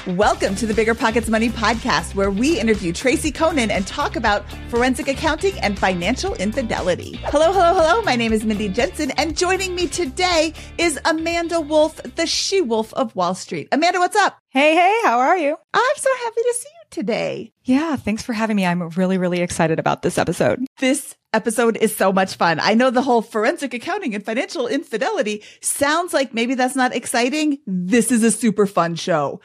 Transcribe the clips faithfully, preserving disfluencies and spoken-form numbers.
Welcome to the Bigger Pockets Money podcast, where we interview Tracy Conan and talk about forensic accounting and financial infidelity. Hello, hello, hello. My name is Mindy Jensen, and joining me today is Amanda Wolf, the she-wolf of Wall Street. Amanda, what's up? Hey, hey, how are you? I'm so happy to see you today. Yeah, thanks for having me. I'm really, really excited about this episode. This episode is so much fun. I know the whole forensic accounting and financial infidelity sounds like maybe that's not exciting. This is a super fun show.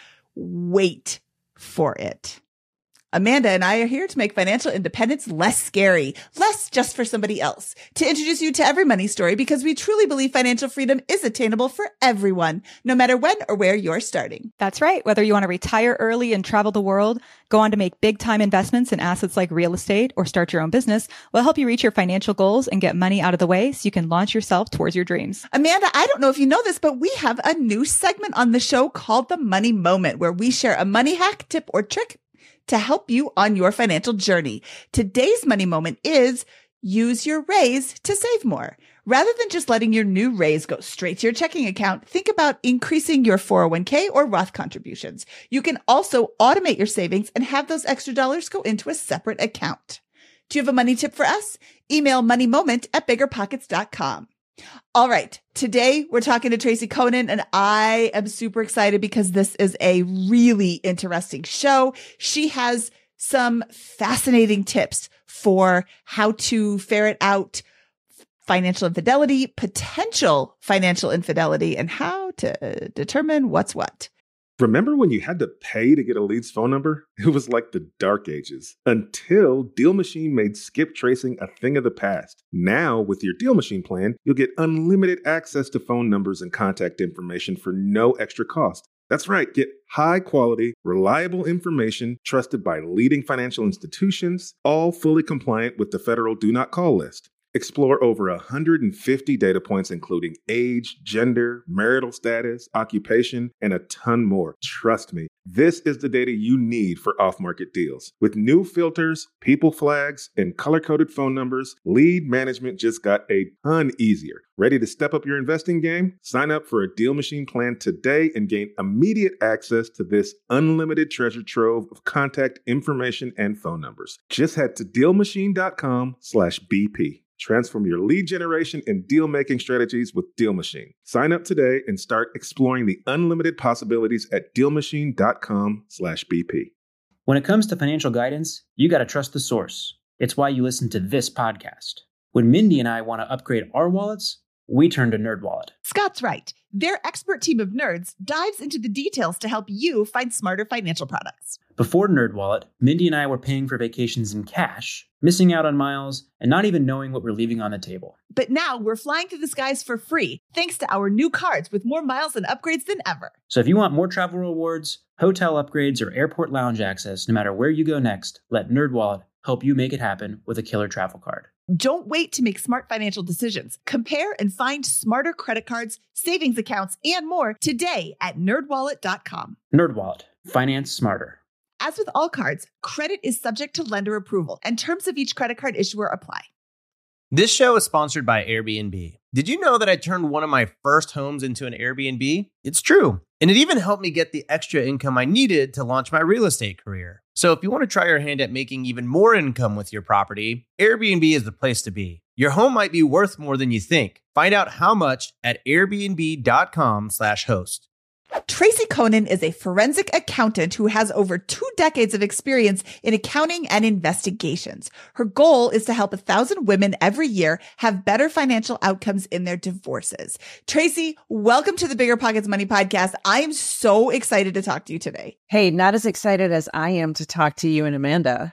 Wait for it. Amanda and I are here to make financial independence less scary, less just for somebody else, to introduce you to every money story because we truly believe financial freedom is attainable for everyone, no matter when or where you're starting. That's right. Whether you want to retire early and travel the world, go on to make big time investments in assets like real estate, or start your own business, we'll help you reach your financial goals and get money out of the way so you can launch yourself towards your dreams. Amanda, I don't know if you know this, but we have a new segment on the show called The Money Moment, where we share a money hack, tip, or trick to help you on your financial journey. Today's money moment is use your raise to save more. Rather than just letting your new raise go straight to your checking account, think about increasing your four oh one k or Roth contributions. You can also automate your savings and have those extra dollars go into a separate account. Do you have a money tip for us? Email moneymoment at bigger pockets dot com. All right. Today we're talking to Tracy Conan, and I am super excited because this is a really interesting show. She has some fascinating tips for how to ferret out financial infidelity, potential financial infidelity, and how to determine what's what. Remember when you had to pay to get a lead's phone number? It was like the dark ages, until Deal Machine made skip tracing a thing of the past. Now, with your Deal Machine plan, you'll get unlimited access to phone numbers and contact information for no extra cost. That's right, get high-quality, reliable information trusted by leading financial institutions, all fully compliant with the federal Do Not Call list. Explore over one hundred fifty data points, including age, gender, marital status, occupation, and a ton more. Trust me, this is the data you need for off-market deals. With new filters, people flags, and color-coded phone numbers, lead management just got a ton easier. Ready to step up your investing game? Sign up for a Deal Machine plan today and gain immediate access to this unlimited treasure trove of contact information and phone numbers. Just head to dealmachine.com slash BP. Transform your lead generation and deal-making strategies with Deal Machine. Sign up today and start exploring the unlimited possibilities at dealmachine.com slash BP. When it comes to financial guidance, you got to trust the source. It's why you listen to this podcast. When Mindy and I want to upgrade our wallets, we turn to NerdWallet. Scott's right. Their expert team of nerds dives into the details to help you find smarter financial products. Before NerdWallet, Mindy and I were paying for vacations in cash, missing out on miles, and not even knowing what we're leaving on the table. But now we're flying to the skies for free, thanks to our new cards with more miles and upgrades than ever. So if you want more travel rewards, hotel upgrades, or airport lounge access, no matter where you go next, let NerdWallet help you make it happen with a killer travel card. Don't wait to make smart financial decisions. Compare and find smarter credit cards, savings accounts, and more today at nerd wallet dot com. NerdWallet. Finance smarter. As with all cards, credit is subject to lender approval, and terms of each credit card issuer apply. This show is sponsored by Airbnb. Did you know that I turned one of my first homes into an Airbnb? It's true. And it even helped me get the extra income I needed to launch my real estate career. So if you want to try your hand at making even more income with your property, Airbnb is the place to be. Your home might be worth more than you think. Find out how much at airbnb.com slash host. Tracy Conan is a forensic accountant who has over two decades of experience in accounting and investigations. Her goal is to help a thousand women every year have better financial outcomes in their divorces. Tracy, welcome to the Bigger Pockets Money podcast. I am so excited to talk to you today. Hey, not as excited as I am to talk to you and Amanda.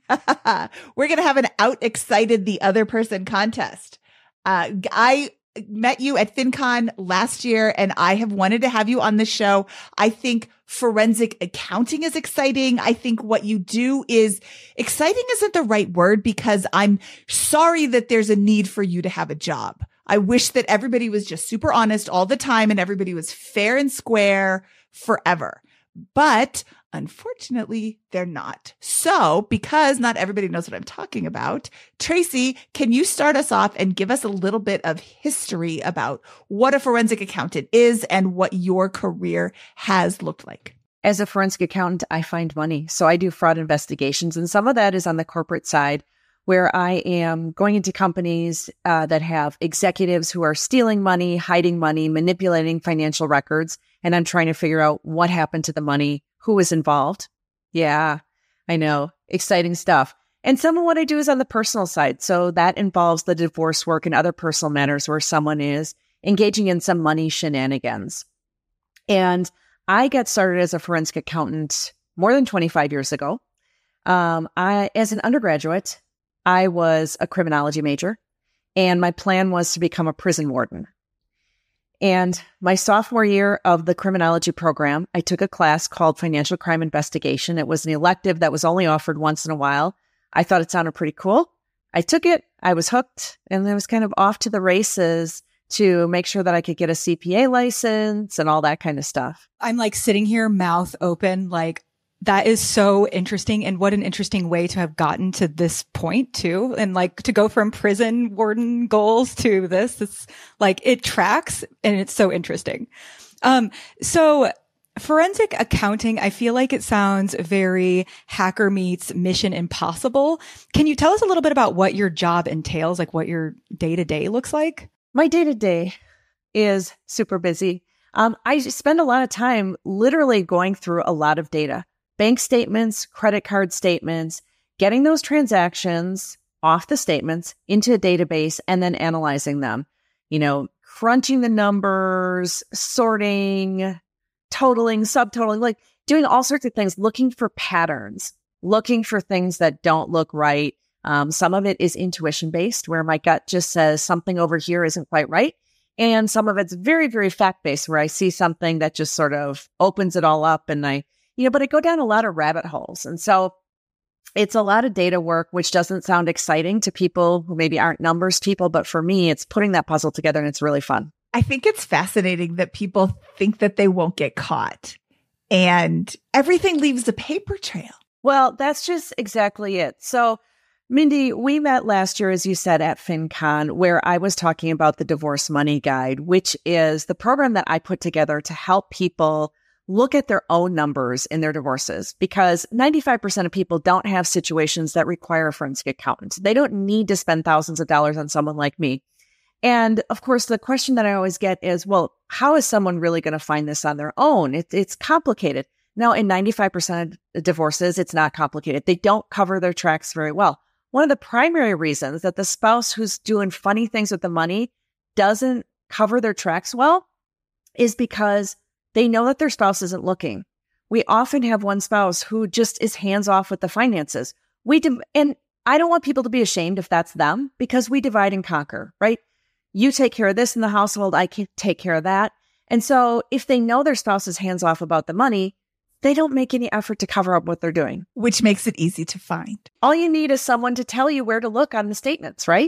We're going to have an out excited the other person contest. Uh, I met you at FinCon last year, and I have wanted to have you on the show. I think forensic accounting is exciting. I think what you do is exciting isn't the right word, because I'm sorry that there's a need for you to have a job. I wish that everybody was just super honest all the time and everybody was fair and square forever. But unfortunately, they're not. So, because not everybody knows what I'm talking about, Tracy, can you start us off and give us a little bit of history about what a forensic accountant is and what your career has looked like? as a forensic accountant, I find money. So I do fraud investigations. And some of that is on the corporate side, where I am going into companies uh, that have executives who are stealing money, hiding money, manipulating financial records. And I'm trying to figure out what happened to the money, who was involved. Yeah, I know. Exciting stuff. And some of what I do is on the personal side. So that involves the divorce work and other personal matters where someone is engaging in some money shenanigans. And I got started as a forensic accountant more than twenty-five years ago. Um, I, as an undergraduate, I was a criminology major, and my plan was to become a prison warden. And my sophomore year of the criminology program, I took a class called Financial Crime Investigation. It was an elective that was only offered once in a while. I thought it sounded pretty cool. I took it, I was hooked, and I was kind of off to the races to make sure that I could get a C P A license and all that kind of stuff. I'm like sitting here, mouth open, like, that is so interesting. And what an interesting way to have gotten to this point too. And like to go from prison warden goals to this, it's like it tracks and it's so interesting. Um, so forensic accounting, I feel like it sounds very hacker meets Mission Impossible. Can you tell us a little bit about what your job entails, like what your day to day looks like? My day to day is super busy. Um, I spend a lot of time literally going through a lot of data. Bank statements, credit card statements, getting those transactions off the statements into a database and then analyzing them, you know, crunching the numbers, sorting, totaling, subtotaling, like doing all sorts of things, looking for patterns, looking for things that don't look right. Um, some of it is intuition based, where my gut just says something over here isn't quite right. And some of it's very, very fact based, where I see something that just sort of opens it all up and I You know, but I go down a lot of rabbit holes. And so it's a lot of data work, which doesn't sound exciting to people who maybe aren't numbers people. But for me, it's putting that puzzle together and it's really fun. I think it's fascinating that people think that they won't get caught and everything leaves a paper trail. Well, that's just exactly it. So, Mindy, we met last year, as you said, at FinCon, where I was talking about the Divorce Money Guide, which is the program that I put together to help people look at their own numbers in their divorces, because ninety-five percent of people don't have situations that require a forensic accountant. They don't need to spend thousands of dollars on someone like me. And of course, the question that I always get is, well, how is someone really going to find this on their own? It, it's complicated. Now, in ninety-five percent of divorces, it's not complicated. They don't cover their tracks very well. One of the primary reasons that the spouse who's doing funny things with the money doesn't cover their tracks well is because they know that their spouse isn't looking. We often have one spouse who just is hands off with the finances. We div- and I don't want people to be ashamed if that's them, because we divide and conquer, right? You take care of this in the household, I can take care of that. And so if they know their spouse is hands off about the money, they don't make any effort to cover up what they're doing. Which makes it easy to find. All you need is someone to tell you where to look on the statements, right?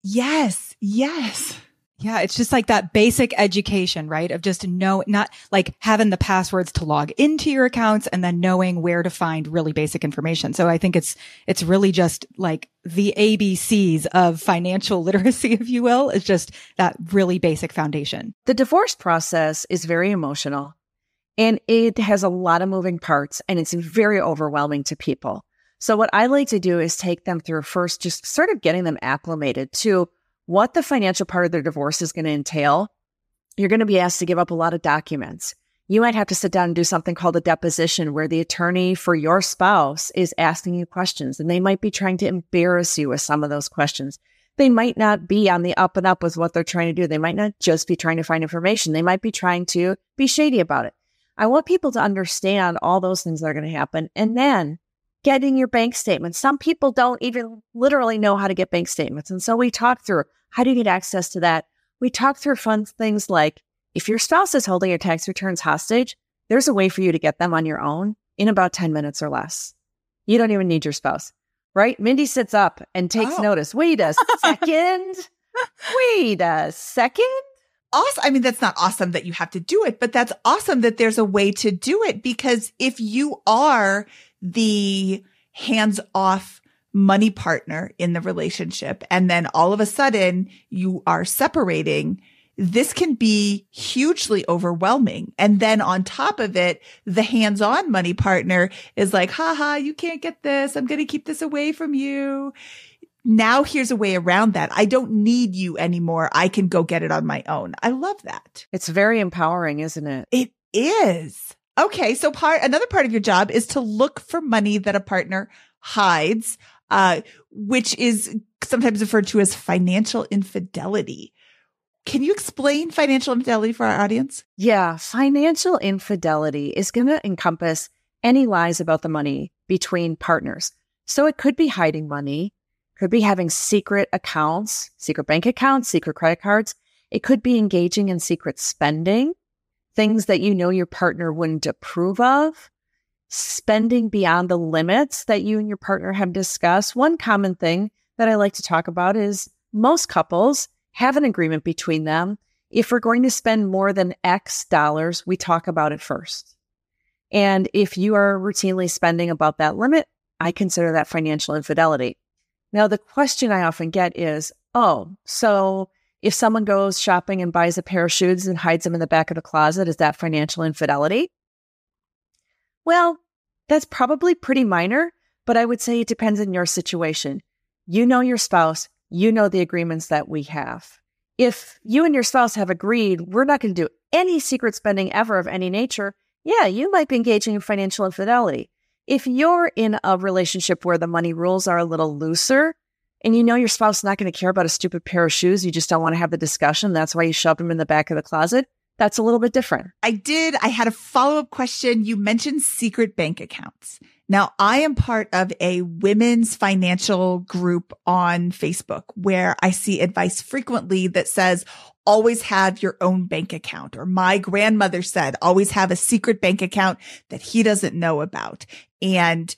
Yes, yes. Yeah, it's just like that basic education, right? Of just know, not like having the passwords to log into your accounts and then knowing where to find really basic information. So I think it's, it's really just like the A B Cs of financial literacy, if you will, is just that really basic foundation. The divorce process is very emotional and it has a lot of moving parts and it's very overwhelming to people. So what I like to do is take them through first, just sort of getting them acclimated to what the financial part of their divorce is going to entail. You're going to be asked to give up a lot of documents. You might have to sit down and do something called a deposition, where the attorney for your spouse is asking you questions, and they might be trying to embarrass you with some of those questions. They might not be on the up and up with what they're trying to do. They might not just be trying to find information. They might be trying to be shady about it. I want people to understand all those things that are going to happen. And then getting your bank statements. Some people don't even literally know how to get bank statements. And so we talk through, how do you get access to that? We talk through fun things like, if your spouse is holding your tax returns hostage, there's a way for you to get them on your own in about ten minutes or less. You don't even need your spouse, right? Mindy sits up and takes Oh. notice. Wait a second. Wait a second. Awesome. I mean, that's not awesome that you have to do it, but that's awesome that there's a way to do it, because if you are the hands-off money partner in the relationship, and then all of a sudden you are separating, this can be hugely overwhelming. And then on top of it, the hands-on money partner is like, haha, you can't get this. I'm going to keep this away from you. Now here's a way around that. I don't need you anymore. I can go get it on my own. I love that. It's very empowering, isn't it? It is. Okay. So part, another part of your job is to look for money that a partner hides, uh, which is sometimes referred to as financial infidelity. Can you explain financial infidelity for our audience? Yeah. Financial infidelity is going to encompass any lies about the money between partners. So it could be hiding money, could be having secret accounts, secret bank accounts, secret credit cards. It could be engaging in secret spending, things that you know your partner wouldn't approve of, spending beyond the limits that you and your partner have discussed. One common thing that I like to talk about is most couples have an agreement between them. If we're going to spend more than X dollars, we talk about it first. And if you are routinely spending above that limit, I consider that financial infidelity. Now, the question I often get is, oh, so if someone goes shopping and buys a pair of shoes and hides them in the back of the closet, is that financial infidelity? Well, that's probably pretty minor, but I would say it depends on your situation. You know your spouse. You know the agreements that we have. If you and your spouse have agreed, we're not going to do any secret spending ever of any nature, yeah, you might be engaging in financial infidelity. If you're in a relationship where the money rules are a little looser and you know your spouse is not going to care about a stupid pair of shoes, you just don't want to have the discussion, that's why you shove them in the back of the closet, that's a little bit different. I did. I had a follow-up question. You mentioned secret bank accounts. Now, I am part of a women's financial group on Facebook where I see advice frequently that says, always have your own bank account. Or my grandmother said, always have a secret bank account that he doesn't know about. And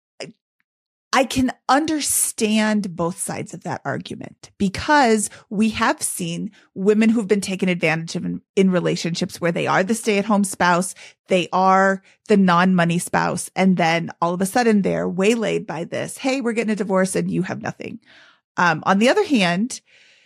I can understand both sides of that argument because we have seen women who've been taken advantage of in, in relationships where they are the stay-at-home spouse, they are the non-money spouse, and then all of a sudden they're waylaid by this. Hey, we're getting a divorce and you have nothing. Um, on the other hand,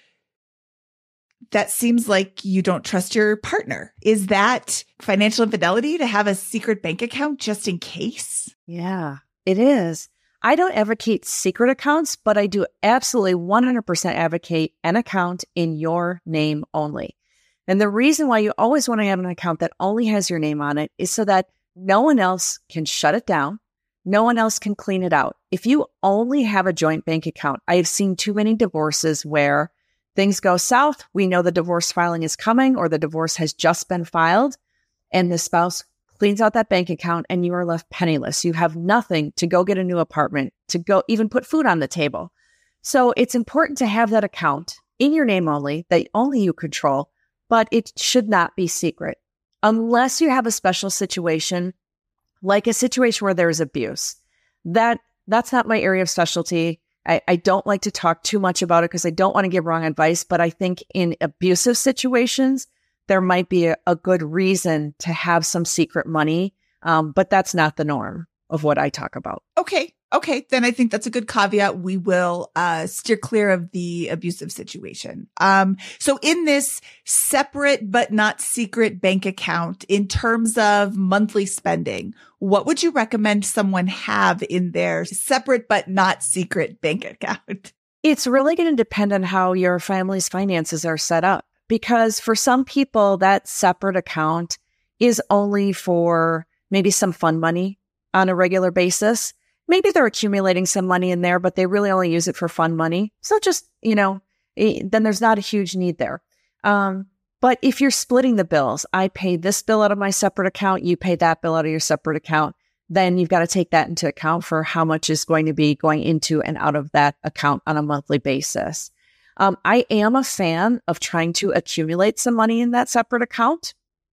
that seems like you don't trust your partner. Is that financial infidelity to have a secret bank account just in case? Yeah, it is. I don't advocate secret accounts, but I do absolutely one hundred percent advocate an account in your name only. And the reason why you always want to have an account that only has your name on it is so that no one else can shut it down. No one else can clean it out. If you only have a joint bank account, I have seen too many divorces where things go south. We know the divorce filing is coming or the divorce has just been filed and the spouse cleans out that bank account and you are left penniless. You have nothing to go get a new apartment, to go even put food on the table. So it's important to have that account in your name only, that only you control, but it should not be secret. Unless you have a special situation, like a situation where there is abuse. That that's not my area of specialty. I, I don't like to talk too much about it because I don't want to give wrong advice, but I think in abusive situations, there might be a, a good reason to have some secret money, um, but that's not the norm of what I talk about. Okay. Okay. Then I think that's a good caveat. We will uh, steer clear of the abusive situation. Um, so in this separate but not secret bank account, in terms of monthly spending, what would you recommend someone have in their separate but not secret bank account? It's really going to depend on how your family's finances are set up. Because for some people, that separate account is only for maybe some fun money on a regular basis. Maybe they're accumulating some money in there, but they really only use it for fun money. So just, you know, then there's not a huge need there. Um, but if you're splitting the bills, I pay this bill out of my separate account, you pay that bill out of your separate account, then you've got to take that into account for how much is going to be going into and out of that account on a monthly basis. Um, I am a fan of trying to accumulate some money in that separate account.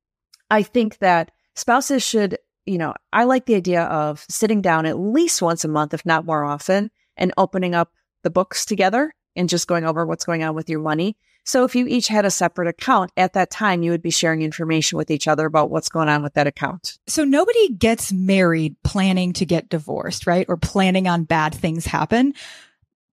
I think that spouses should, you know, I like the idea of sitting down at least once a month, if not more often, and opening up the books together and just going over what's going on with your money. So if you each had a separate account, at that time, you would be sharing information with each other about what's going on with that account. So nobody gets married planning to get divorced, right? Or planning on bad things happen.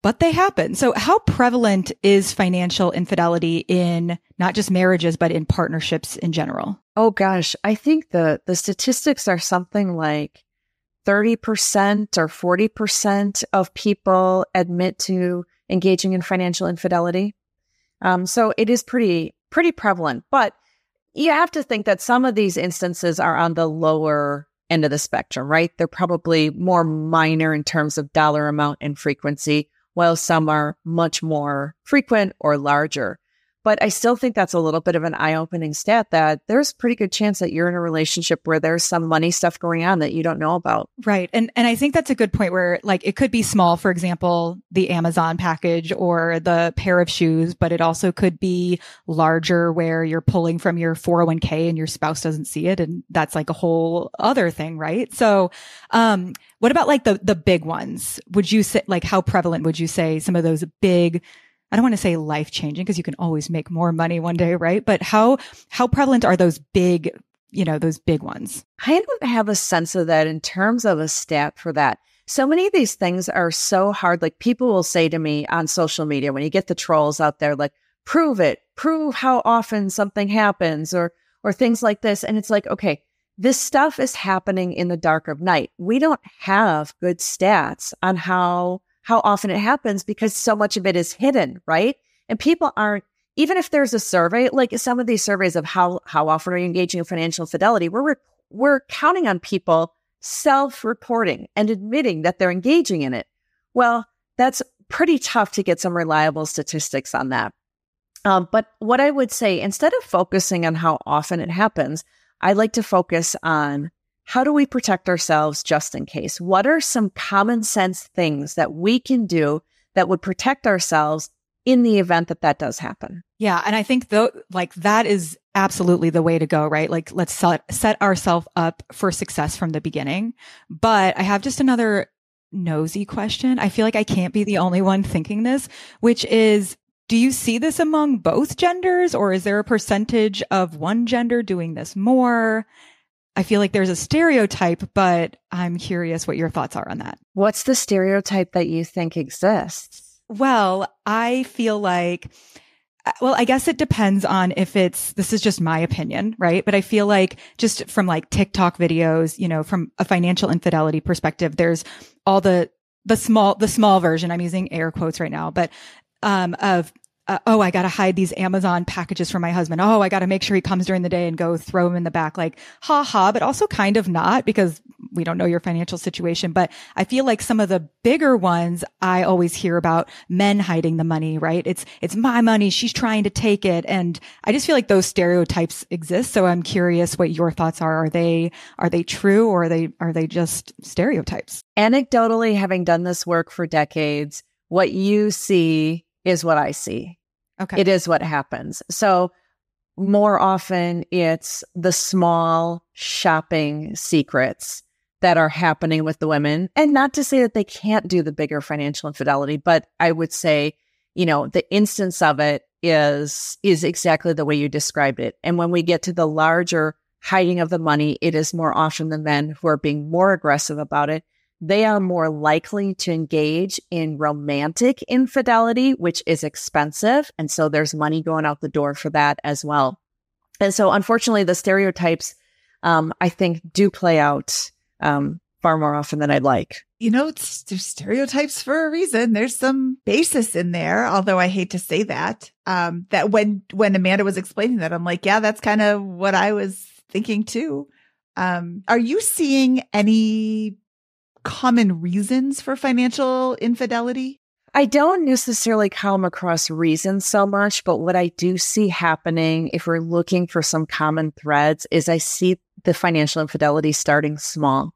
but they happen. So how prevalent is financial infidelity in not just marriages, but in partnerships in general? Oh gosh, I think the the statistics are something like thirty percent or forty percent of people admit to engaging in financial infidelity. Um, so it is pretty pretty prevalent, but you have to think that some of these instances are on the lower end of the spectrum, right? They're probably more minor in terms of dollar amount and frequency, while some are much more frequent or larger. But I still think that's a little bit of an eye-opening stat that there's a pretty good chance that you're in a relationship where there's some money stuff going on that you don't know about. Right. And and I think that's a good point where like it could be small, for example, the Amazon package or the pair of shoes, but it also could be larger where you're pulling from your four oh one k and your spouse doesn't see it. And that's like a whole other thing, right? So um what about like the the big ones? Would you say like how prevalent would you say some of those big, I don't want to say life changing because you can always make more money one day, right? But how, how prevalent are those big, you know, those big ones? I don't have a sense of that in terms of a stat for that. So many of these things are so hard. Like people will say to me on social media, when you get the trolls out there, like, prove it, prove how often something happens or, or things like this. And it's like, okay, this stuff is happening in the dark of night. We don't have good stats on how how often it happens because so much of it is hidden, right? And people aren't, even if there's a survey, like some of these surveys of how, how often are you engaging in financial infidelity, we're, we're counting on people self-reporting and admitting that they're engaging in it. Well, that's pretty tough to get some reliable statistics on that. Um, but what I would say, instead of focusing on how often it happens, I like to focus on how do we protect ourselves just in case? What are some common sense things that we can do that would protect ourselves in the event that that does happen? Yeah. And I think though, like that is absolutely the way to go, right? Like let's set, set ourselves up for success from the beginning. But I have just another nosy question. I feel like I can't be the only one thinking this, which is, do you see this among both genders, or is there a percentage of one gender doing this more? I feel like there's a stereotype, but I'm curious what your thoughts are on that. What's the stereotype that you think exists? Well, I feel like, well, I guess it depends on if it's, this is just my opinion, right? But I feel like just from like TikTok videos, you know, from a financial infidelity perspective, there's all the, the small, the small version, I'm using air quotes right now, but, um, of, Uh, oh, I got to hide these Amazon packages from my husband. Oh, I got to make sure he comes during the day and go throw him in the back. Like, ha ha, but also kind of not because we don't know your financial situation. But I feel like some of the bigger ones, I always hear about men hiding the money, right? It's, it's my money. She's trying to take it. And I just feel like those stereotypes exist. So I'm curious what your thoughts are. Are they, are they true, or are they, are they just stereotypes? Anecdotally, having done this work for decades, what you see is what I see. Okay. It is what happens. So more often it's the small shopping secrets that are happening with the women. And not to say that they can't do the bigger financial infidelity, but I would say, you know, the instance of it is, is exactly the way you described it. And when we get to the larger hiding of the money, it is more often the men who are being more aggressive about it. They are more likely to engage in romantic infidelity, which is expensive. And so there's money going out the door for that as well. And so unfortunately, the stereotypes, um, I think, do play out um, far more often than I'd like. You know, it's, there's stereotypes for a reason. There's some basis in there, although I hate to say that. Um, that when when Amanda was explaining that, I'm like, yeah, that's kind of what I was thinking too. Um, are you seeing any common reasons for financial infidelity? I don't necessarily come across reasons so much, but what I do see happening, if we're looking for some common threads, is I see the financial infidelity starting small.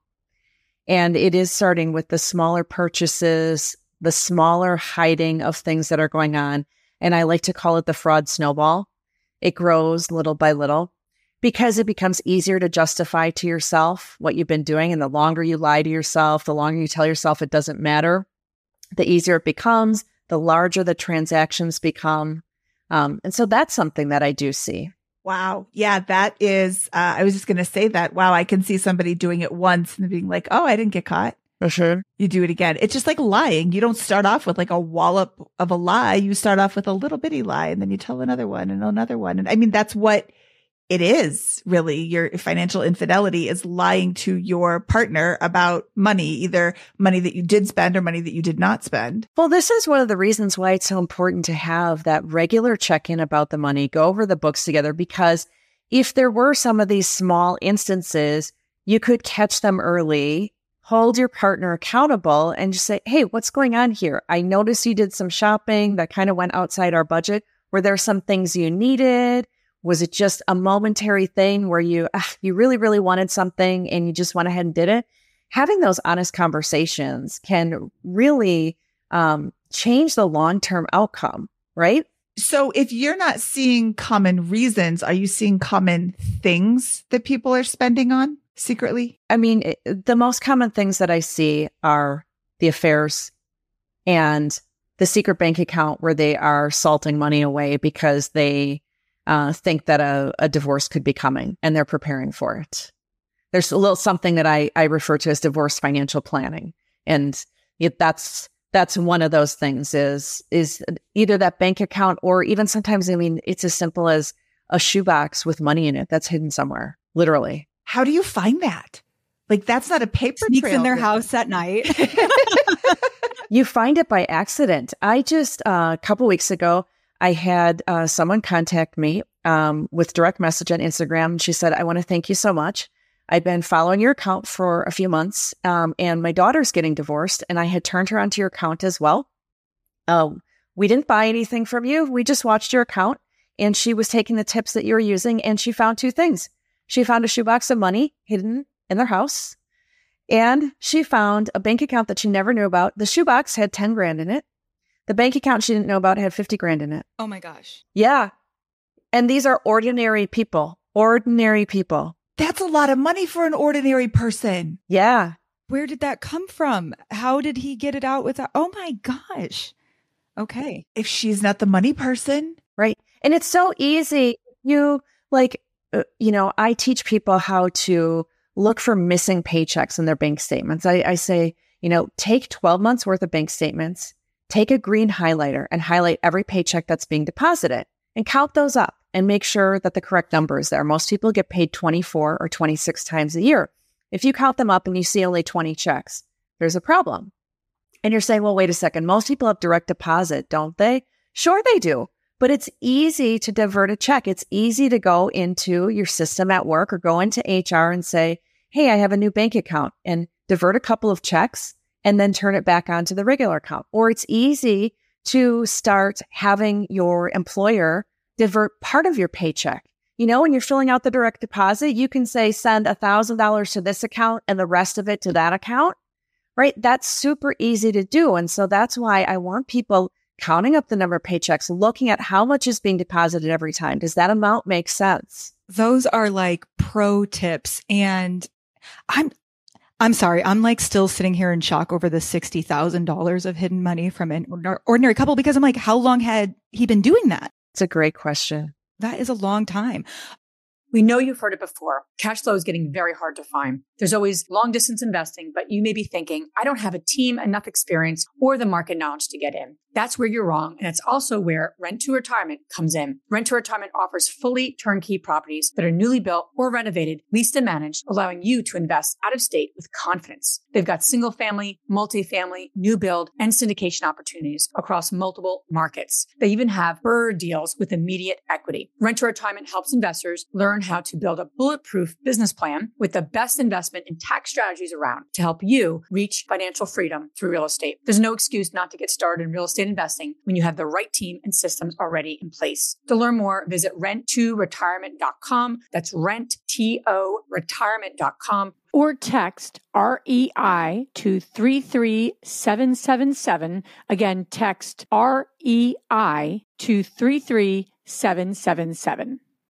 And it is starting with the smaller purchases, the smaller hiding of things that are going on. And I like to call it the fraud snowball. It grows little by little, because it becomes easier to justify to yourself what you've been doing. And the longer you lie to yourself, the longer you tell yourself it doesn't matter, the easier it becomes, the larger the transactions become. Um, and so that's something that I do see. Wow. Yeah, that is, uh, I was just going to say that. Wow, I can see somebody doing it once and being like, oh, I didn't get caught. sure. you do it again. It's just like lying. You don't start off with like a wallop of a lie. You start off with a little bitty lie and then you tell another one and another one. And I mean, that's what it is really. Your financial infidelity is lying to your partner about money, either money that you did spend or money that you did not spend. Well, this is one of the reasons why it's so important to have that regular check-in about the money, go over the books together, because if there were some of these small instances, you could catch them early, hold your partner accountable and just say, hey, what's going on here? I noticed you did some shopping that kind of went outside our budget. Were there some things you needed? Was it just a momentary thing where you uh, you really, really wanted something and you just went ahead and did it? Having those honest conversations can really um, change the long-term outcome, right? So if you're not seeing common reasons, are you seeing common things that people are spending on secretly? I mean, it, the most common things that I see are the affairs and the secret bank account where they are salting money away because they Uh, think that a, a divorce could be coming and they're preparing for it. There's a little something that I, I refer to as divorce financial planning. And it, that's, that's one of those things is, is either that bank account or even sometimes, I mean, it's as simple as a shoebox with money in it that's hidden somewhere, literally. How do you find that? Like, that's not a paper Sneaks trail in their then. house at night. You find it by accident. I just, uh, a couple weeks ago, I had uh, someone contact me um, with direct message on Instagram. She said, I want to thank you so much. I've been following your account for a few months um, and my daughter's getting divorced and I had turned her onto your account as well. Uh, we didn't buy anything from you. We just watched your account and she was taking the tips that you were using and she found two things. She found a shoebox of money hidden in their house and she found a bank account that she never knew about. The shoebox had ten grand in it. The bank account she didn't know about had fifty grand in it. Oh my gosh. Yeah. And these are ordinary people, ordinary people. That's a lot of money for an ordinary person. Yeah. Where did that come from? How did he get it out without? Oh my gosh. Okay. If she's not the money person. Right. And it's so easy. You like, uh, you know, I teach people how to look for missing paychecks in their bank statements. I, I say, you know, take twelve months worth of bank statements. Take a green highlighter and highlight every paycheck that's being deposited and count those up and make sure that the correct number is there. Most people get paid twenty-four or twenty-six times a year. If you count them up and you see only twenty checks, there's a problem. And you're saying, well, wait a second. Most people have direct deposit, don't they? Sure, they do. But it's easy to divert a check. It's easy to go into your system at work or go into H R and say, hey, I have a new bank account and divert a couple of checks and then turn it back onto the regular account. Or it's easy to start having your employer divert part of your paycheck. You know, when you're filling out the direct deposit, you can say, send one thousand dollars to this account and the rest of it to that account, right? That's super easy to do. And so that's why I want people counting up the number of paychecks, looking at how much is being deposited every time. Does that amount make sense? Those are like pro tips. And I'm, I'm sorry. I'm like still sitting here in shock over the sixty thousand dollars of hidden money from an ordinary couple because I'm like, how long had he been doing that? It's a great question. That is a long time. We know you've heard it before. Cash flow is getting very hard to find. There's always long distance investing, but you may be thinking, I don't have a team, enough experience, or the market knowledge to get in. That's where you're wrong. And it's also where Rent to Retirement comes in. Rent to Retirement offers fully turnkey properties that are newly built or renovated, leased and managed, allowing you to invest out of state with confidence. They've got single family, multifamily, new build, and syndication opportunities across multiple markets. They even have BRRRR deals with immediate equity. Rent to Retirement helps investors learn how to build a bulletproof business plan with the best investment and tax strategies around to help you reach financial freedom through real estate. There's no excuse not to get started in real estate investing when you have the right team and systems already in place. To learn more, visit rent to retirement dot com. That's rent to retirement dot com. Or text R E I to three three seven seven seven. Again, text R E I to three three seven seven seven.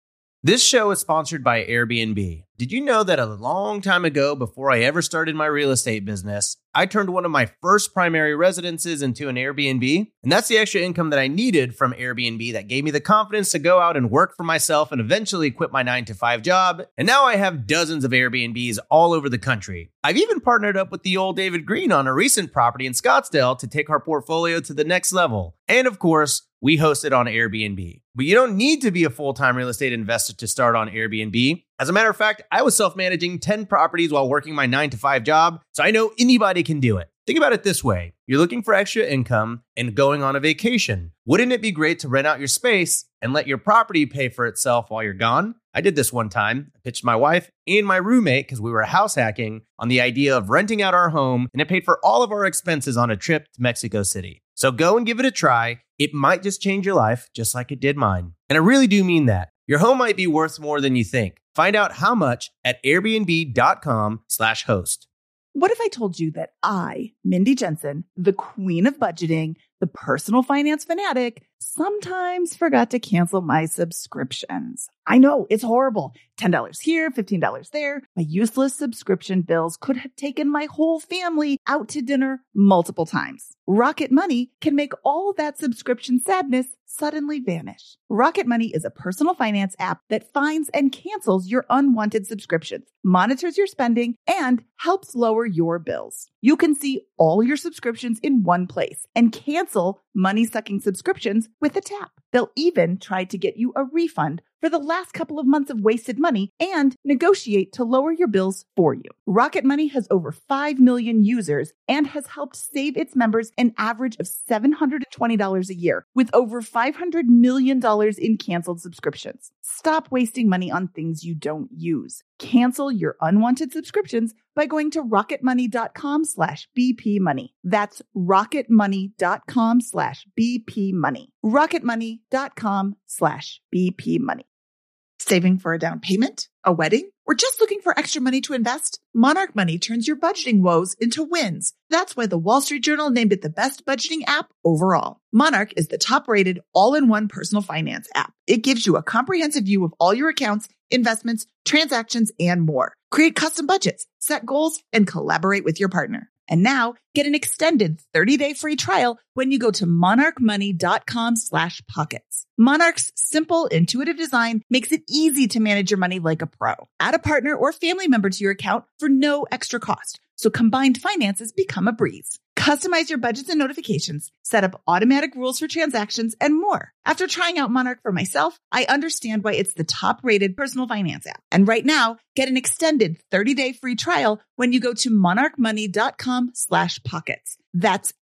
This show is sponsored by Airbnb. Did you know that a long time ago, before I ever started my real estate business, I turned one of my first primary residences into an Airbnb? And that's the extra income that I needed from Airbnb that gave me the confidence to go out and work for myself and eventually quit my nine to five job. And now I have dozens of Airbnbs all over the country. I've even partnered up with the old David Green on a recent property in Scottsdale to take our portfolio to the next level. And of course, we host it on Airbnb. But you don't need to be a full-time real estate investor to start on Airbnb. As a matter of fact, I was self-managing ten properties while working my nine to five job, so I know anybody can do it. Think about it this way. You're looking for extra income and going on a vacation. Wouldn't it be great to rent out your space and let your property pay for itself while you're gone? I did this one time. I pitched my wife and my roommate, because we were house hacking, on the idea of renting out our home, and it paid for all of our expenses on a trip to Mexico City. So go and give it a try. It might just change your life, just like it did mine. And I really do mean that. Your home might be worth more than you think. Find out how much at airbnb.com slash host. What if I told you that I, Mindy Jensen, the queen of budgeting, the personal finance fanatic, sometimes forgot to cancel my subscriptions? I know, it's horrible. ten dollars here, fifteen dollars there. My useless subscription bills could have taken my whole family out to dinner multiple times. Rocket Money can make all that subscription sadness suddenly vanish. Rocket Money is a personal finance app that finds and cancels your unwanted subscriptions, monitors your spending, and helps lower your bills. You can see all your subscriptions in one place and cancel money-sucking subscriptions with a tap. They'll even try to get you a refund for the last couple of months of wasted money and negotiate to lower your bills for you. Rocket Money has over five million users and has helped save its members an average of seven hundred twenty dollars a year, with over five hundred million dollars in canceled subscriptions. Stop wasting money on things you don't use. Cancel your unwanted subscriptions by going to rocketmoney.com slash BP money. That's rocketmoney.com slash BP money. rocketmoney.com slash BP money. Saving for a down payment, a wedding, or just looking for extra money to invest? Monarch Money turns your budgeting woes into wins. That's why the Wall Street Journal named it the best budgeting app overall. Monarch is the top-rated all-in-one personal finance app. It gives you a comprehensive view of all your accounts, investments, transactions, and more. Create custom budgets, set goals, and collaborate with your partner. And now, get an extended thirty-day free trial when you go to monarchmoney.com slash pockets. Monarch's simple, intuitive design makes it easy to manage your money like a pro. Add a partner or family member to your account for no extra cost, so combined finances become a breeze. Customize your budgets and notifications, set up automatic rules for transactions, and more. After trying out Monarch for myself, I understand why it's the top-rated personal finance app. And right now, get an extended thirty-day free trial when you go to monarchmoney.com slash pockets. That's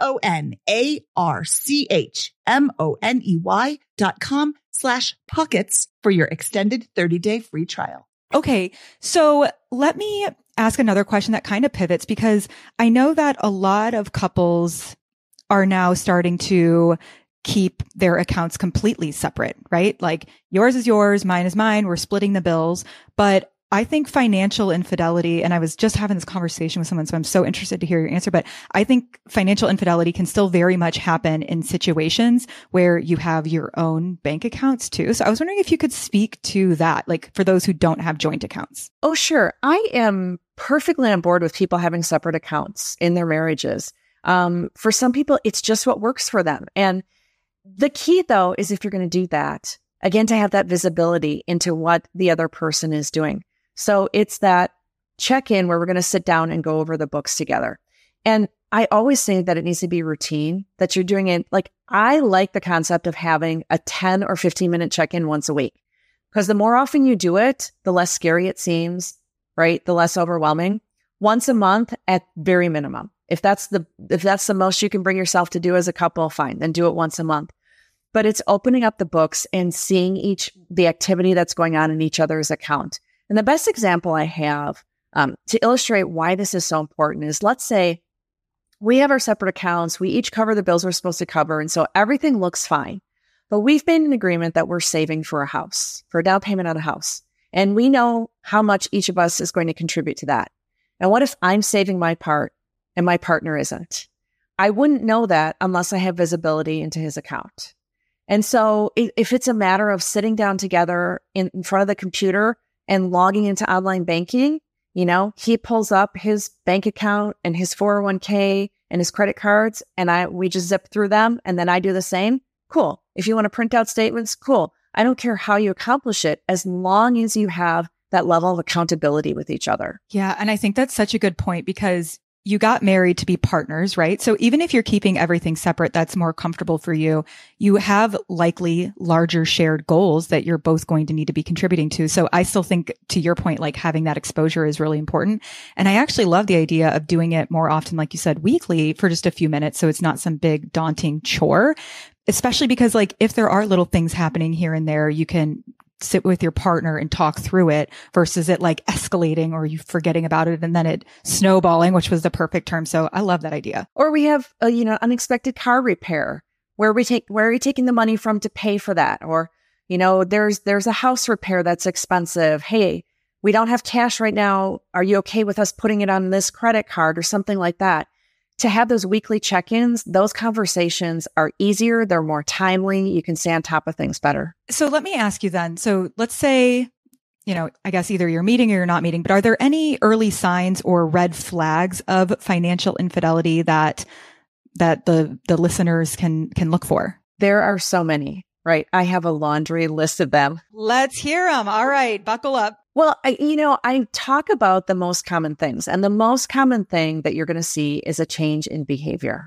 M-O-N-A-R-C-H-M-O-N-E-Y dot com slash pockets for your extended thirty-day free trial. Okay, so let me ask another question that kind of pivots, because I know that a lot of couples are now starting to keep their accounts completely separate, right? Like yours is yours, mine is mine, we're splitting the bills. But I think financial infidelity, and I was just having this conversation with someone, so I'm so interested to hear your answer, but I think financial infidelity can still very much happen in situations where you have your own bank accounts too. So I was wondering if you could speak to that, like for those who don't have joint accounts. Oh, sure. I am perfectly on board with people having separate accounts in their marriages. Um, for some people, it's just what works for them. And the key, though, is if you're going to do that, again, to have that visibility into what the other person is doing. So it's that check-in where we're going to sit down and go over the books together. And I always say that it needs to be routine, that you're doing it. Like, I like the concept of having a ten or fifteen minute check-in once a week, because the more often you do it, the less scary it seems, right? The less overwhelming. Once a month at very minimum. If that's the, if that's the most you can bring yourself to do as a couple, fine, then do it once a month. But it's opening up the books and seeing each, the activity that's going on in each other's account. And the best example I have um, to illustrate why this is so important is, let's say we have our separate accounts. We each cover the bills we're supposed to cover. And so everything looks fine. But we've made an agreement that we're saving for a house, for a down payment on a house. And we know how much each of us is going to contribute to that. And what if I'm saving my part and my partner isn't? I wouldn't know that unless I have visibility into his account. And so if it's a matter of sitting down together in, in front of the computer and logging into online banking, you know, he pulls up his bank account and his four oh one k and his credit cards, and I we just zip through them, and then I do the same. Cool. If you want to print out statements, cool. I don't care how you accomplish it, as long as you have that level of accountability with each other. Yeah. And I think that's such a good point, because you got married to be partners, right? So even if you're keeping everything separate, that's more comfortable for you. You have likely larger shared goals that you're both going to need to be contributing to. So I still think, to your point, like having that exposure is really important. And I actually love the idea of doing it more often, like you said, weekly for just a few minutes. So it's not some big daunting chore, especially because like if there are little things happening here and there, you can sit with your partner and talk through it versus it like escalating or you forgetting about it and then it snowballing, which was the perfect term. So I love that idea. Or we have a, you know, unexpected car repair. Where we take, where are we taking the money from to pay for that? Or, you know, there's, there's a house repair that's expensive. Hey, we don't have cash right now. Are you okay with us putting it on this credit card or something like that? To have those weekly check-ins, those conversations are easier. They're more timely. You can stay on top of things better. So let me ask you then. So let's say, you know, I guess either you're meeting or you're not meeting, but are there any early signs or red flags of financial infidelity that, that the, the listeners can, can look for? There are so many, right? I have a laundry list of them. Let's hear them. All right. Buckle up. Well, I, you know, I talk about the most common things, and the most common thing that you're going to see is a change in behavior.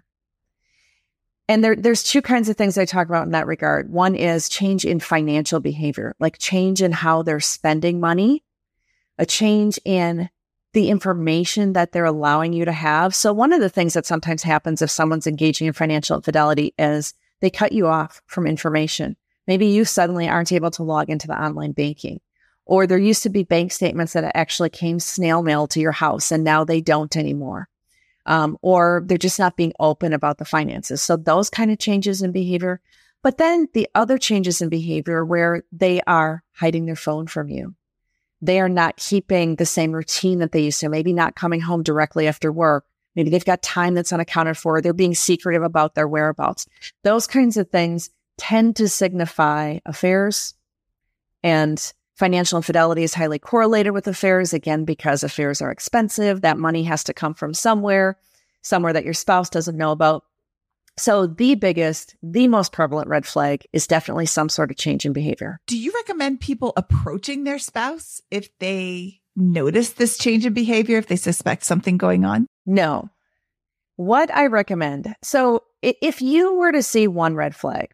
And there, there's two kinds of things I talk about in that regard. One is change in financial behavior, like change in how they're spending money, a change in the information that they're allowing you to have. So one of the things that sometimes happens if someone's engaging in financial infidelity is they cut you off from information. Maybe you suddenly aren't able to log into the online banking. Or there used to be bank statements that actually came snail mail to your house, and now they don't anymore. Um, or they're just not being open about the finances. So those kind of changes in behavior. But then the other changes in behavior where they are hiding their phone from you. They are not keeping the same routine that they used to, maybe not coming home directly after work. Maybe they've got time that's unaccounted for. They're being secretive about their whereabouts. Those kinds of things tend to signify affairs, and financial infidelity is highly correlated with affairs, again, because affairs are expensive. That money has to come from somewhere, somewhere that your spouse doesn't know about. So the biggest, the most prevalent red flag is definitely some sort of change in behavior. Do you recommend people approaching their spouse if they notice this change in behavior, if they suspect something going on? No. What I recommend, so if you were to see one red flag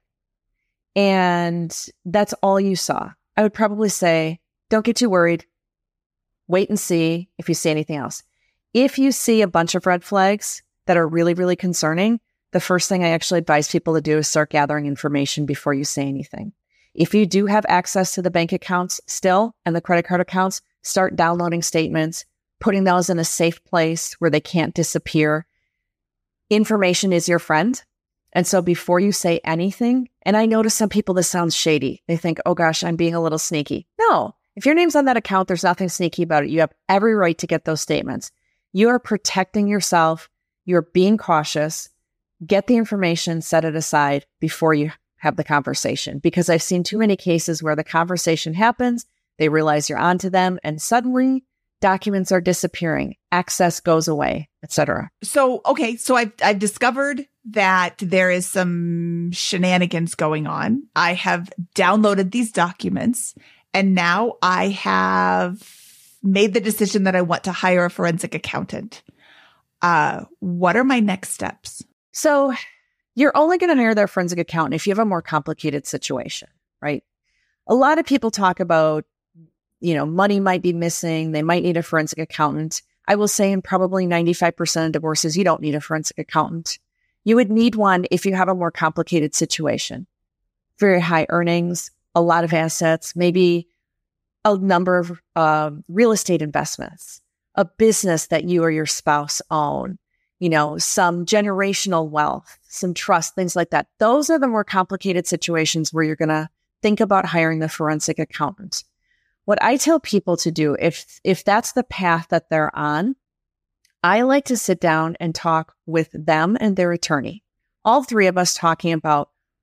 and that's all you saw, I would probably say, don't get too worried. Wait and see if you see anything else. If you see a bunch of red flags that are really, really concerning, the first thing I actually advise people to do is start gathering information before you say anything. If you do have access to the bank accounts still and the credit card accounts, start downloading statements, putting those in a safe place where they can't disappear. Information is your friend. And so before you say anything, and I notice some people, this sounds shady. They think, oh gosh, I'm being a little sneaky. No, if your name's on that account, there's nothing sneaky about it. You have every right to get those statements. You are protecting yourself. You're being cautious. Get the information, set it aside before you have the conversation. Because I've seen too many cases where the conversation happens, they realize you're onto them, and suddenly documents are disappearing, access goes away, et cetera. So, okay. So I've, I've discovered that there is some shenanigans going on. I have downloaded these documents, and now I have made the decision that I want to hire a forensic accountant. Uh, what are my next steps? So you're only going to hire that forensic accountant if you have a more complicated situation, right? A lot of people talk about, you know, money might be missing. They might need a forensic accountant. I will say in probably ninety-five percent of divorces, you don't need a forensic accountant. You would need one if you have a more complicated situation. Very high earnings, a lot of assets, maybe a number of uh, real estate investments, a business that you or your spouse own, you know, some generational wealth, some trust, things like that. Those are the more complicated situations where you're going to think about hiring the forensic accountant. What I tell people to do, if if that's the path that they're on, I like to sit down and talk with them and their attorney. All three of us talking about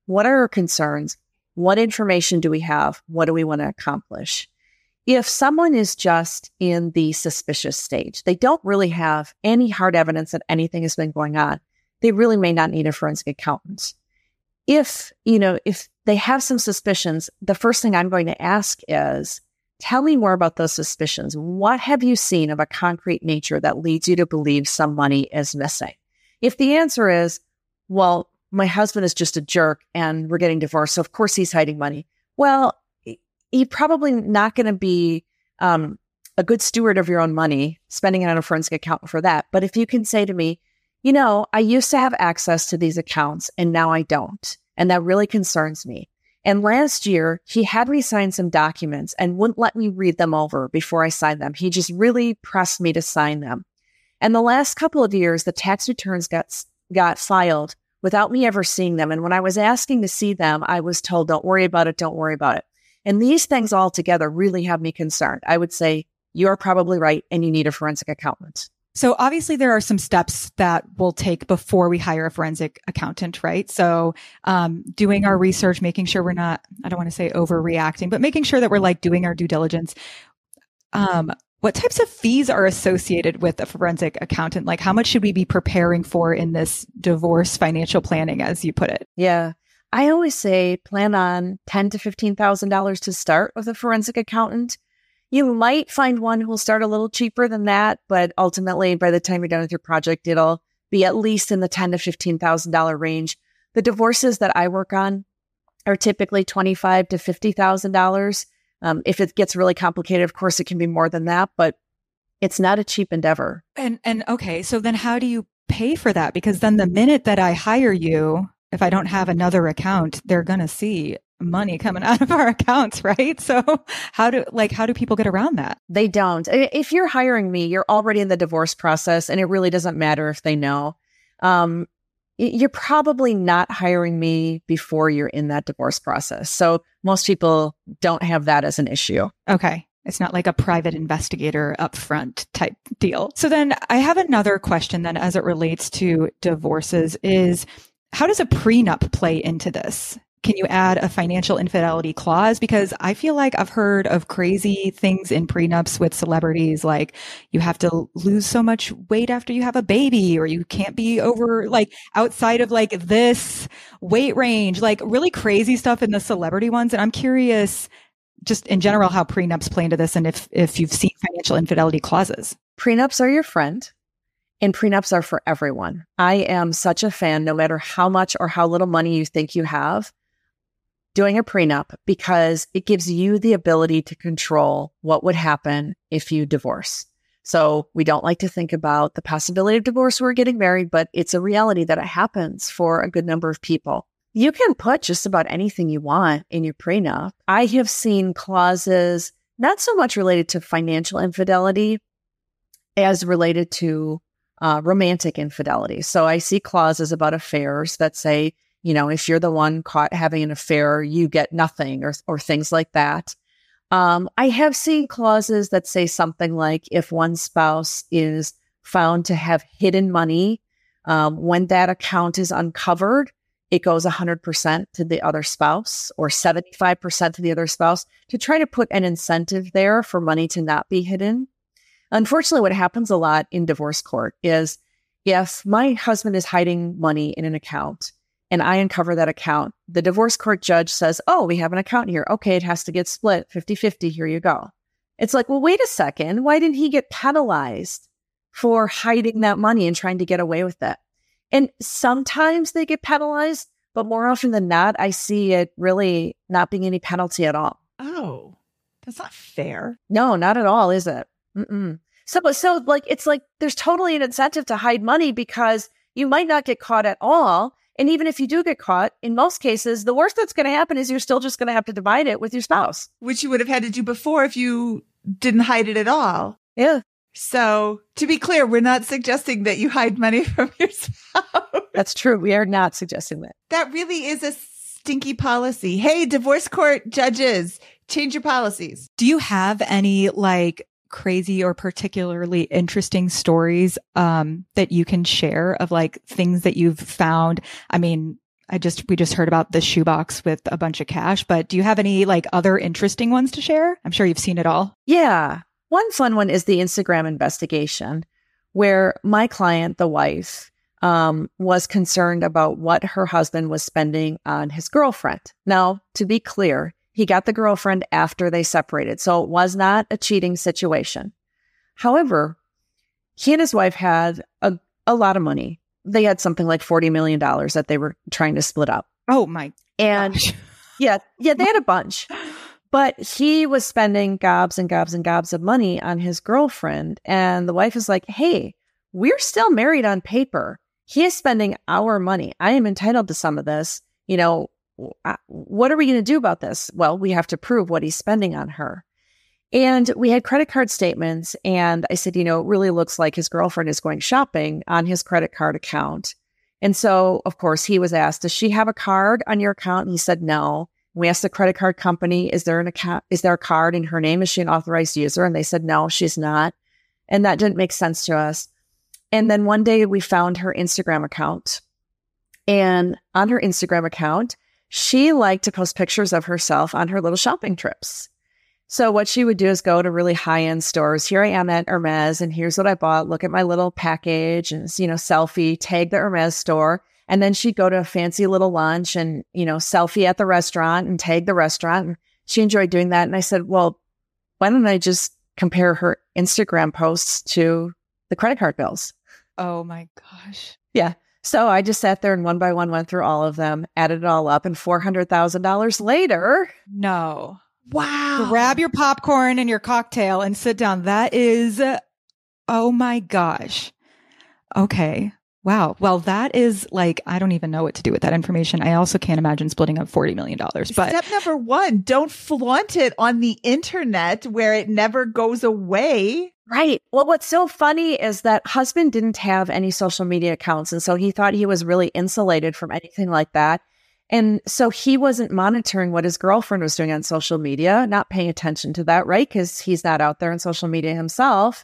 What are our concerns? What information do we have? What do we want to accomplish? If someone is just in the suspicious stage, they don't really have any hard evidence that anything has been going on, they really may not need a forensic accountant. If, you know, if they have some suspicions, the first thing I'm going to ask is, tell me more about those suspicions. What have you seen of a concrete nature that leads you to believe some money is missing? If the answer is, well, my husband is just a jerk and we're getting divorced, so of course he's hiding money. Well, you're probably not going to be um, a good steward of your own money, spending it on a forensic accountant for that. But if you can say to me, you know, I used to have access to these accounts and now I don't. And that really concerns me. And last year, he had me sign some documents and wouldn't let me read them over before I signed them. He just really pressed me to sign them. And the last couple of years, the tax returns got got filed without me ever seeing them. And when I was asking to see them, I was told, don't worry about it, don't worry about it. And these things all together really have me concerned. I would say, you're probably right, and you need a forensic accountant. So obviously there are some steps that we'll take before we hire a forensic accountant, right? So um, doing our research, making sure we're not, I don't want to say overreacting, but making sure that we're like doing our due diligence. Um, what types of fees are associated with a forensic accountant? Like how much should we be preparing for in this divorce financial planning, as you put it? Yeah. I always say plan on ten thousand to fifteen thousand dollars to start with a forensic accountant. You might find one who will start a little cheaper than that, but ultimately, by the time you're done with your project, it'll be at least in the ten thousand to fifteen thousand dollars range. The divorces that I work on are typically twenty-five thousand to fifty thousand dollars. Um, if it gets really complicated, of course, it can be more than that, but it's not a cheap endeavor. And and okay, so then how do you pay for that? Because then the minute that I hire you, if I don't have another account, they're going to see money coming out of our accounts, right? So how do, like, how do people get around that? They don't. If you're hiring me, you're already in the divorce process and it really doesn't matter if they know. Um, you're probably not hiring me before you're in that divorce process. So most people don't have that as an issue. Okay. It's not like a private investigator upfront type deal. So then I have another question then as it relates to divorces is, how does a prenup play into this? Can you add a financial infidelity clause? Because I feel like I've heard of crazy things in prenups with celebrities, like you have to lose so much weight after you have a baby, or you can't be over like outside of like this weight range, like really crazy stuff in the celebrity ones. And I'm curious, just in general, how prenups play into this and if, if you've seen financial infidelity clauses. Prenups are your friend. And prenups are for everyone. I am such a fan, no matter how much or how little money you think you have, doing a prenup, because it gives you the ability to control what would happen if you divorce. So we don't like to think about the possibility of divorce when we're getting married, but it's a reality that it happens for a good number of people. You can put just about anything you want in your prenup. I have seen clauses, not so much related to financial infidelity as related to Uh, romantic infidelity. So I see clauses about affairs that say, you know, if you're the one caught having an affair, you get nothing, or or things like that. Um, I have seen clauses that say something like, if one spouse is found to have hidden money, um, when that account is uncovered, it goes one hundred percent to the other spouse or seventy-five percent to the other spouse, to try to put an incentive there for money to not be hidden. Unfortunately, what happens a lot in divorce court is if my husband is hiding money in an account and I uncover that account, the divorce court judge says, oh, we have an account here. Okay, it has to get split fifty-fifty. Here you go. It's like, well, wait a second. Why didn't he get penalized for hiding that money and trying to get away with it? And sometimes they get penalized, but more often than not, I see it really not being any penalty at all. Oh, that's not fair. No, not at all, is it? Mm-mm. So, so like, it's like there's totally an incentive to hide money because you might not get caught at all. And even if you do get caught, in most cases, the worst that's going to happen is you're still just going to have to divide it with your spouse. Which you would have had to do before if you didn't hide it at all. Yeah. So to be clear, we're not suggesting that you hide money from your spouse. That's true. We are not suggesting that. That really is a stinky policy. Hey, divorce court judges, change your policies. Do you have any like crazy or particularly interesting stories um, that you can share of like things that you've found? I mean, I just, we just heard about the shoebox with a bunch of cash, but do you have any like other interesting ones to share? I'm sure you've seen it all. Yeah. One fun one is the Instagram investigation, where my client, the wife, um, was concerned about what her husband was spending on his girlfriend. Now, to be clear, he got the girlfriend after they separated, so it was not a cheating situation. However, he and his wife had a, a lot of money. They had something like forty million dollars that they were trying to split up. Oh my And gosh. yeah, yeah, they had a bunch. But he was spending gobs and gobs and gobs of money on his girlfriend. And the wife is like, hey, we're still married on paper. He is spending our money. I am entitled to some of this. You know, what are we going to do about this? Well, we have to prove what he's spending on her. And we had credit card statements. And I said, you know, it really looks like his girlfriend is going shopping on his credit card account. And so, of course, he was asked, does she have a card on your account? And he said, no. We asked the credit card company, is there an account, is there a card in her name? Is she an authorized user? And they said, no, she's not. And that didn't make sense to us. And then one day we found her Instagram account. And on her Instagram account, she liked to post pictures of herself on her little shopping trips. So what she would do is go to really high-end stores. Here I am at Hermes, and here's what I bought. Look at my little package and, you know, selfie, tag the Hermes store. And then she'd go to a fancy little lunch and, you know, selfie at the restaurant and tag the restaurant. And she enjoyed doing that. And I said, well, why don't I just compare her Instagram posts to the credit card bills? Oh my gosh. Yeah. So I just sat there and one by one went through all of them, added it all up, and four hundred thousand dollars later. No. Wow. Grab your popcorn and your cocktail and sit down. That is, oh my gosh. Okay. Wow. Well, that is like, I don't even know what to do with that information. I also can't imagine splitting up forty million dollars. But step number one, don't flaunt it on the internet where it never goes away. Right. Well, what's so funny is that husband didn't have any social media accounts. And so he thought he was really insulated from anything like that. And so he wasn't monitoring what his girlfriend was doing on social media, not paying attention to that, right? Because he's not out there on social media himself.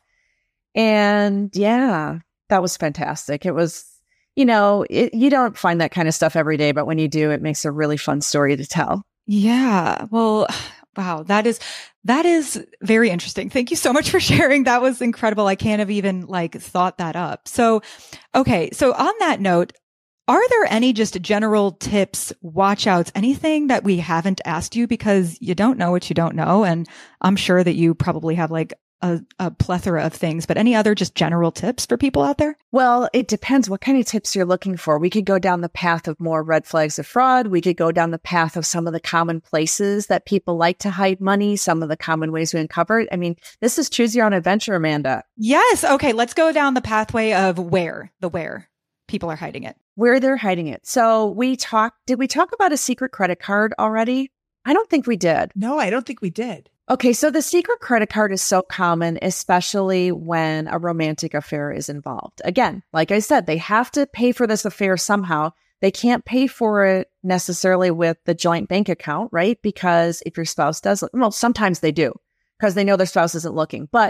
And yeah, that was fantastic. It was, you know, it, you don't find that kind of stuff every day, but when you do, it makes a really fun story to tell. Yeah. Well, wow. That is, that is very interesting. Thank you so much for sharing. That was incredible. I can't have even like thought that up. So, okay. So on that note, are there any just general tips, watch outs, anything that we haven't asked you because you don't know what you don't know? And I'm sure that you probably have like a, a plethora of things, but any other just general tips for people out there? Well, it depends what kind of tips you're looking for. We could go down the path of more red flags of fraud. We could go down the path of some of the common places that people like to hide money, some of the common ways we uncover it. I mean, this is choose your own adventure, Amanda. Yes. Okay. Let's go down the pathway of where, the where people are hiding it. Where they're hiding it. So we talked, did we talk about a secret credit card already? I don't think we did. No, I don't think we did. Okay, so the secret credit card is so common, especially when a romantic affair is involved. Again, like I said, they have to pay for this affair somehow. They can't pay for it necessarily with the joint bank account, right? Because if your spouse does, well, sometimes they do because they know their spouse isn't looking. But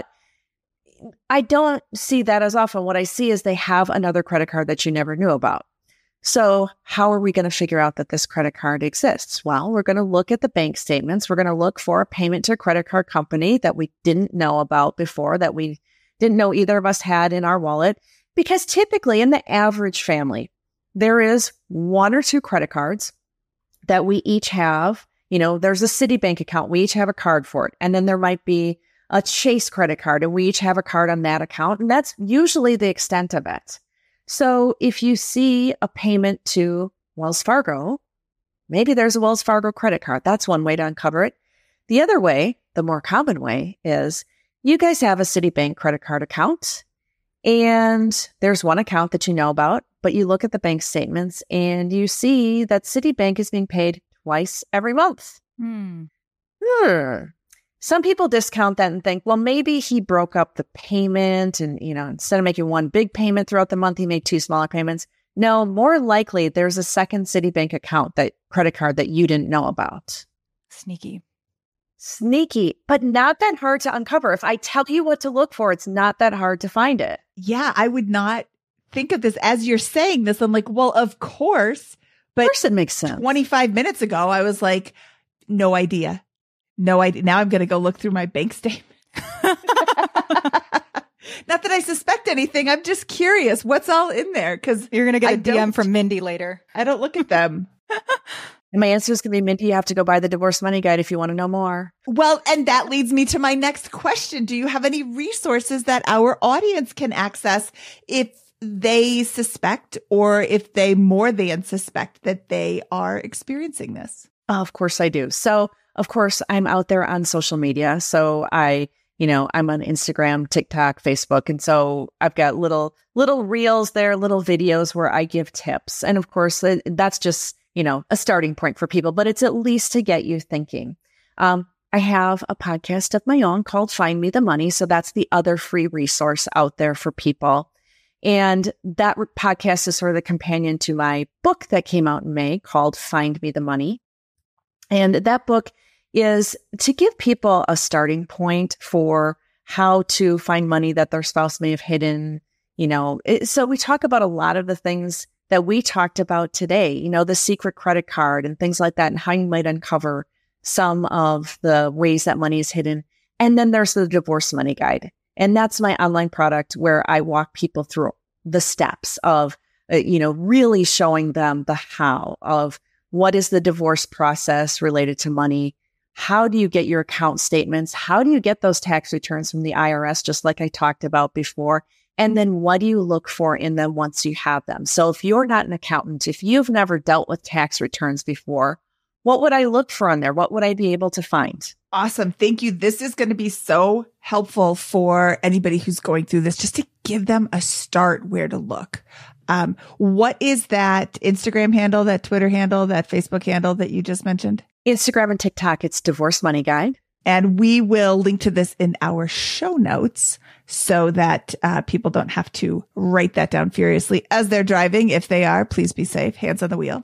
I don't see that as often. What I see is they have another credit card that you never knew about. So how are we going to figure out that this credit card exists? Well, we're going to look at the bank statements. We're going to look for a payment to a credit card company that we didn't know about before, that we didn't know either of us had in our wallet. Because typically in the average family, there is one or two credit cards that we each have. You know, there's a Citibank account. We each have a card for it. And then there might be a Chase credit card, and we each have a card on that account. And that's usually the extent of it. So if you see a payment to Wells Fargo, maybe there's a Wells Fargo credit card. That's one way to uncover it. The other way, the more common way, is you guys have a Citibank credit card account, and there's one account that you know about, but you look at the bank statements and you see that Citibank is being paid twice every month. Hmm. Hmm. Some people discount that and think, well, maybe he broke up the payment and, you know, instead of making one big payment throughout the month, he made two smaller payments. No, more likely there's a second Citibank account, that credit card that you didn't know about. Sneaky. Sneaky, but not that hard to uncover. If I tell you what to look for, it's not that hard to find it. Yeah, I would not think of this as you're saying this. I'm like, well, of course. But of course it makes sense. twenty-five minutes ago, I was like, no idea. No idea. Now I'm going to go look through my bank statement. Not that I suspect anything. I'm just curious what's all in there, because You're going to get I a D M don't- from Mindy later. I don't look at them. And my answer is going to be, Mindy, you have to go buy the Divorce Money Guide if you want to know more. Well, and that leads me to my next question. Do you have any resources that our audience can access if they suspect, or if they more than suspect, that they are experiencing this? Of course I do. So, of course, I'm out there on social media. So I, you know, I'm on Instagram, TikTok, Facebook. And so I've got little, little reels there, little videos where I give tips. And of course, that's just, you know, a starting point for people, but it's at least to get you thinking. Um, I have a podcast of my own called Find Me the Money. So that's the other free resource out there for people. And that re- podcast is sort of the companion to my book that came out in May called Find Me the Money. And that book is to give people a starting point for how to find money that their spouse may have hidden. You know, it, so we talk about a lot of the things that we talked about today, you know, the secret credit card and things like that, and how you might uncover some of the ways that money is hidden. And then there's the Divorce Money Guide. And that's my online product where I walk people through the steps of, uh, you know, really showing them the how of what is the divorce process related to money. How do you get your account statements? How do you get those tax returns from the I R S, just like I talked about before? And then what do you look for in them once you have them? So if you're not an accountant, if you've never dealt with tax returns before, what would I look for on there? What would I be able to find? Awesome. Thank you. This is going to be so helpful for anybody who's going through this, just to give them a start where to look. Um, what is that Instagram handle, that Twitter handle, that Facebook handle that you just mentioned? Instagram and TikTok, it's Divorce Money Guide. And we will link to this in our show notes so that uh, people don't have to write that down furiously as they're driving. If they are, please be safe. Hands on the wheel.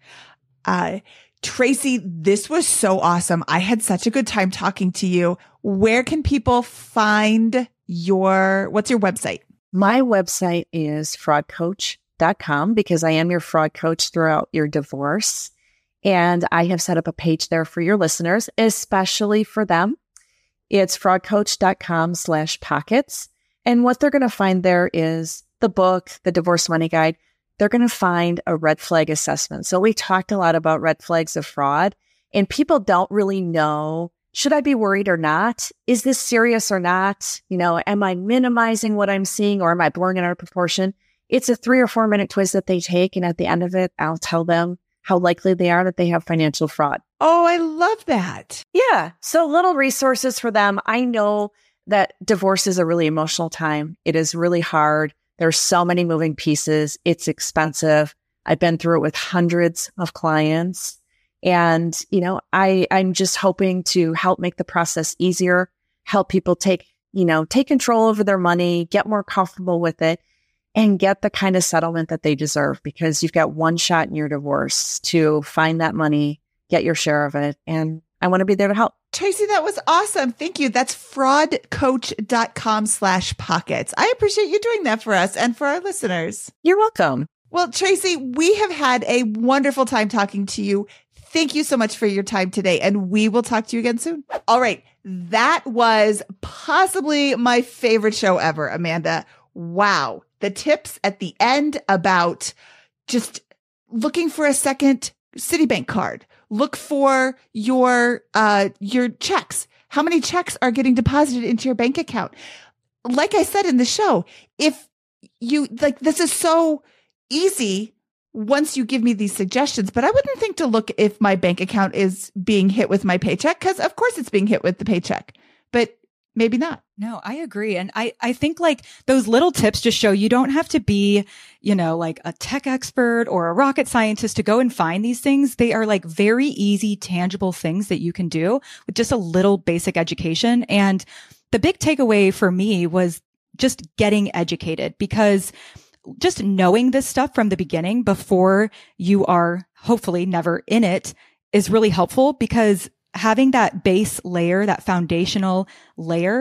Uh, Tracy, this was so awesome. I had such a good time talking to you. Where can people find your, what's your website? My website is fraud coach dot com because I am your fraud coach throughout your divorce. And I have set up a page there for your listeners, especially for them. It's fraud coach dot com slash pockets. And what they're going to find there is the book, the Divorce Money Guide. They're going to find a red flag assessment. So we talked a lot about red flags of fraud, and people don't really know, should I be worried or not? Is this serious or not? You know, am I minimizing what I'm seeing, or am I blowing it out of proportion? It's a three or four minute quiz that they take. And at the end of it, I'll tell them how likely they are that they have financial fraud. Oh, I love that. Yeah. So little resources for them. I know that divorce is a really emotional time. It is really hard. There's so many moving pieces. It's expensive. I've been through it with hundreds of clients. And, you know, I, I'm just hoping to help make the process easier, help people take, you know, take control over their money, get more comfortable with it, and get the kind of settlement that they deserve, because you've got one shot in your divorce to find that money, get your share of it. And I want to be there to help. Tracy, that was awesome. Thank you. That's fraud coach dot com slash pockets. I appreciate you doing that for us and for our listeners. You're welcome. Well, Tracy, we have had a wonderful time talking to you. Thank you so much for your time today, and we will talk to you again soon. All right. That was possibly my favorite show ever, Amanda. Wow. The tips at the end about just looking for a second Citibank card. Look for your, uh, your checks. How many checks are getting deposited into your bank account? Like I said in the show, if you like, this is so easy once you give me these suggestions, but I wouldn't think to look if my bank account is being hit with my paycheck, because of course it's being hit with the paycheck, but maybe not. No, I agree. And I, I think like those little tips just show you don't have to be, you know, like a tech expert or a rocket scientist to go and find these things. They are like very easy, tangible things that you can do with just a little basic education. And the big takeaway for me was just getting educated, because just knowing this stuff from the beginning before you are hopefully never in it is really helpful, because having that base layer, that foundational layer,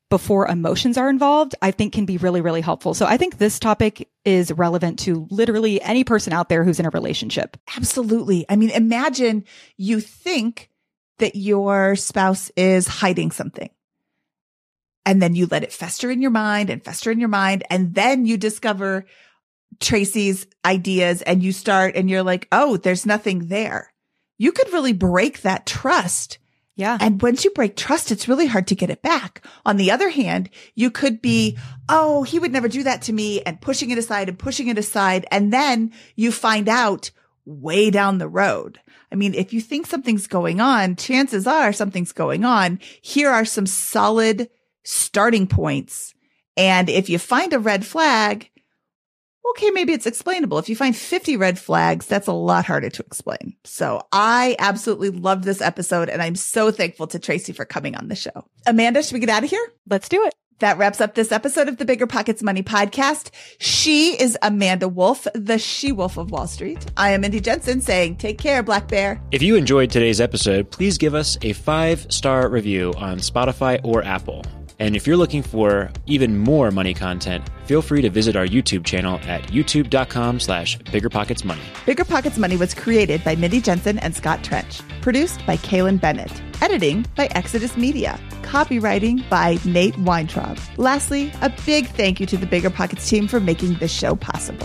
before emotions are involved, I think can be really, really helpful. So I think this topic is relevant to literally any person out there who's in a relationship. Absolutely. I mean, imagine you think that your spouse is hiding something. And then you let it fester in your mind and fester in your mind. And then you discover Tracy's ideas and you start and you're like, oh, there's nothing there. You could really break that trust. Yeah. And once you break trust, it's really hard to get it back. On the other hand, you could be, oh, he would never do that to me, and pushing it aside and pushing it aside. And then you find out way down the road. I mean, if you think something's going on, chances are something's going on. Here are some solid starting points. And if you find a red flag, okay, maybe it's explainable. If you find fifty red flags, that's a lot harder to explain. So I absolutely loved this episode, and I'm so thankful to Tracy for coming on the show. Amanda, should we get out of here? Let's do it. That wraps up this episode of the Bigger Pockets Money Podcast. She is Amanda Wolf, the she-wolf of Wall Street. I am Mindy Jensen saying, take care, Black Bear. If you enjoyed today's episode, please give us a five-star review on Spotify or Apple. And if you're looking for even more money content, feel free to visit our YouTube channel at youtube.com slash biggerpocketsmoney. Bigger Pockets Money was created by Mindy Jensen and Scott Trench. Produced by Kaylin Bennett. Editing by Exodus Media. Copywriting by Nate Weintraub. Lastly, a big thank you to the Bigger Pockets team for making this show possible.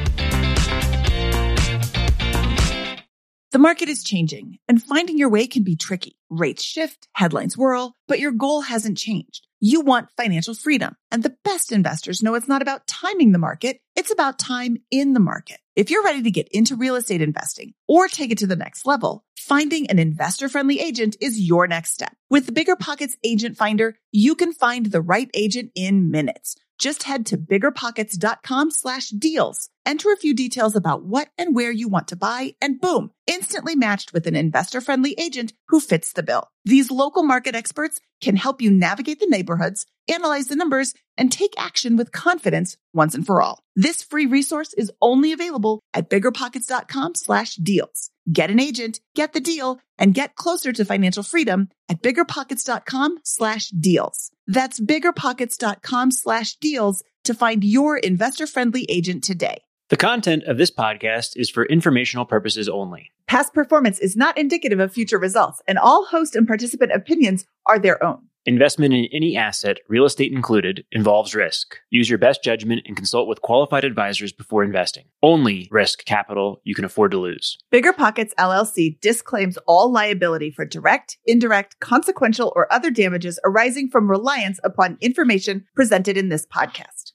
The market is changing, and finding your way can be tricky. Rates shift, headlines whirl, but your goal hasn't changed. You want financial freedom, and the best investors know it's not about timing the market, it's about time in the market. If you're ready to get into real estate investing or take it to the next level, finding an investor-friendly agent is your next step. With the Bigger Pockets Agent Finder, you can find the right agent in minutes. Just head to biggerpockets.com slash deals. Enter a few details about what and where you want to buy, and boom, instantly matched with an investor-friendly agent who fits the bill. These local market experts can help you navigate the neighborhoods, analyze the numbers, and take action with confidence once and for all. This free resource is only available at biggerpockets.com slash deals. Get an agent, get the deal, and get closer to financial freedom at biggerpockets.com slash deals. That's biggerpockets.com slash deals to find your investor-friendly agent today. The content of this podcast is for informational purposes only. Past performance is not indicative of future results, and all host and participant opinions are their own. Investment in any asset, real estate included, involves risk. Use your best judgment and consult with qualified advisors before investing. Only risk capital you can afford to lose. Bigger Pockets L L C disclaims all liability for direct, indirect, consequential, or other damages arising from reliance upon information presented in this podcast.